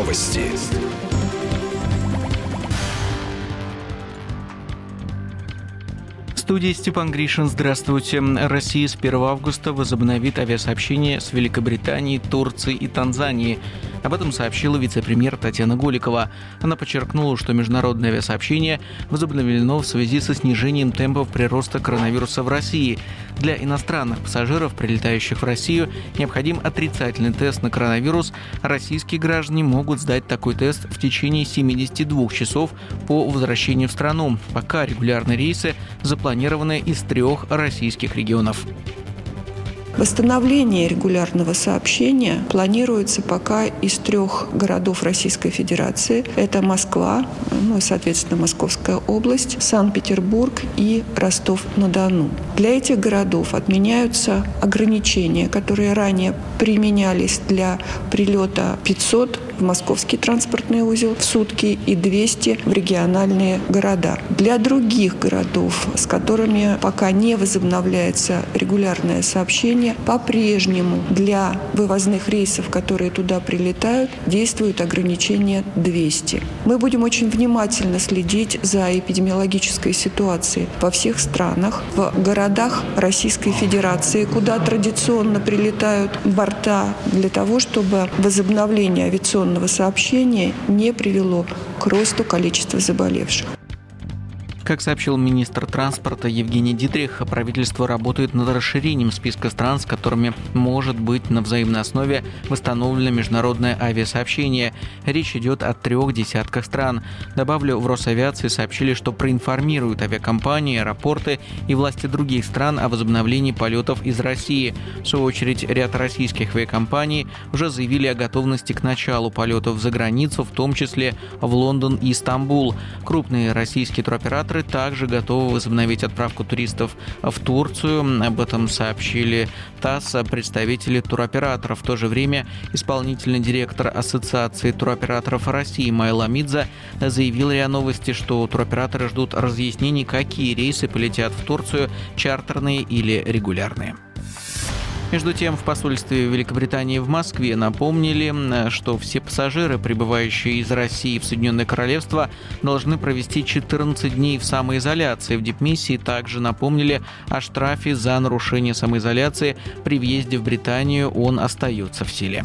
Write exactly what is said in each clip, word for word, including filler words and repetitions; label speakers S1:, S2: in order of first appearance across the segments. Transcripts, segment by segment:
S1: Новости.
S2: В студии Степан Гришин. Здравствуйте. Россия с первого августа возобновит авиасообщение с Великобританией, Турцией и Танзанией. Об этом сообщила вице-премьер Татьяна Голикова. Она подчеркнула, что международное авиасообщение возобновлено в связи со снижением темпов прироста коронавируса в России. Для иностранных пассажиров, прилетающих в Россию, необходим отрицательный тест на коронавирус. Российские граждане могут сдать такой тест в течение семидесяти двух часов по возвращению в страну. Пока регулярные рейсы запланированы из трех российских регионов.
S3: Восстановление регулярного сообщения планируется пока из трех городов Российской Федерации. Это Москва, ну и, соответственно, Московская область, Санкт-Петербург и Ростов-на-Дону. Для этих городов отменяются ограничения, которые ранее применялись для прилета пятьсот в московский транспортный узел в сутки и двести в региональные города. Для других городов, с которыми пока не возобновляется регулярное сообщение, по-прежнему для вывозных рейсов, которые туда прилетают, действует ограничение двести. Мы будем очень внимательно следить за эпидемиологической ситуацией во всех странах, в городах Российской Федерации, куда традиционно прилетают борта, для того, чтобы возобновление авиационного сообщения не привело к росту количества заболевших.
S2: Как сообщил министр транспорта Евгений Дитрих, правительство работает над расширением списка стран, с которыми может быть на взаимной основе восстановлено международное авиасообщение. Речь идет о трех десятках стран. Добавлю, в Росавиации сообщили, что проинформируют авиакомпании, аэропорты и власти других стран о возобновлении полетов из России. В свою очередь, ряд российских авиакомпаний уже заявили о готовности к началу полетов за границу, в том числе в Лондон и Стамбул. Крупные российские туроператоры также готовы возобновить отправку туристов в Турцию. Об этом сообщили ТАСС представители туроператоров. В то же время исполнительный директор Ассоциации туроператоров России Майла Мидза заявил РИА Новости, что туроператоры ждут разъяснений, какие рейсы полетят в Турцию, чартерные или регулярные. Между тем, в посольстве Великобритании в Москве напомнили, что все пассажиры, прибывающие из России в Соединенное Королевство, должны провести четырнадцать дней в самоизоляции. В дипмиссии также напомнили о штрафе за нарушение самоизоляции. При въезде в Британию он остается в силе.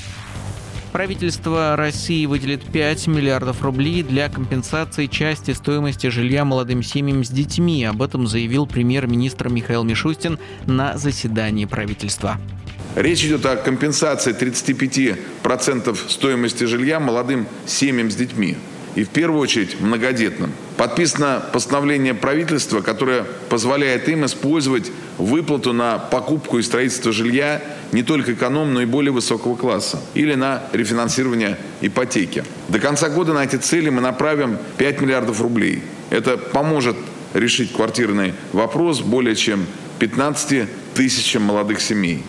S2: Правительство России выделит пять миллиардов рублей для компенсации части стоимости жилья молодым семьям с детьми. Об этом заявил премьер-министр Михаил Мишустин на заседании правительства.
S4: Речь идет о компенсации тридцати пяти процентов стоимости жилья молодым семьям с детьми. И в первую очередь многодетным. Подписано постановление правительства, которое позволяет им использовать выплату на покупку и строительство жилья не только эконом, но и более высокого класса, или на рефинансирование ипотеки. До конца года на эти цели мы направим пять миллиардов рублей. Это поможет решить квартирный вопрос более чем пятнадцати тысячам молодых семей.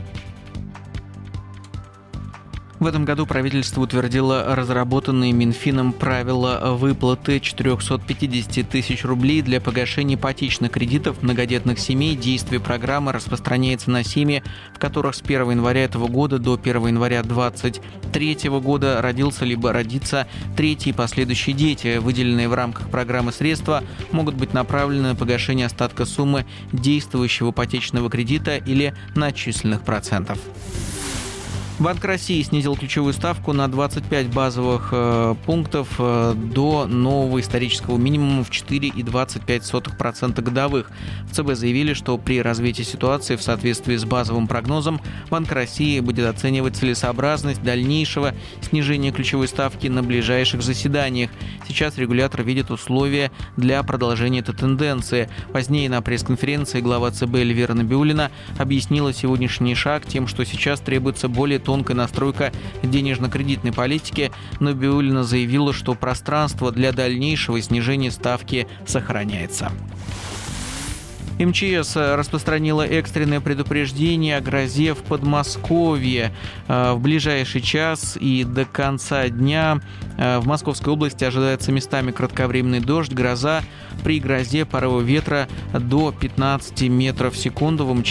S2: В этом году правительство утвердило разработанные Минфином правила выплаты четырехсот пятидесяти тысяч рублей для погашения ипотечных кредитов многодетных семей. Действие программы распространяется на семьи, в которых с первого января этого года до первого января две тысячи двадцать третьего года родился либо родится третий и последующие дети. Выделенные в рамках программы средства могут быть направлены на погашение остатка суммы действующего ипотечного кредита или начисленных процентов. Банк России снизил ключевую ставку на двадцать пять базовых э, пунктов э, до нового исторического минимума в четыре целых двадцать пять сотых процента годовых. В ЦБ заявили, что при развитии ситуации в соответствии с базовым прогнозом Банк России будет оценивать целесообразность дальнейшего снижения ключевой ставки на ближайших заседаниях. Сейчас регулятор видит условия для продолжения этой тенденции. Позднее на пресс-конференции глава ЦБ Эльвира Набиуллина объяснила сегодняшний шаг тем, что сейчас требуется более тонкая настройка денежно-кредитной политики. Набиуллина заявила, что пространство для дальнейшего снижения ставки сохраняется. МЧС распространила экстренное предупреждение о грозе в Подмосковье. В ближайший час и до конца дня в Московской области ожидается местами кратковременный дождь, гроза. При грозе порывы ветра до пятнадцати метров в секунду. В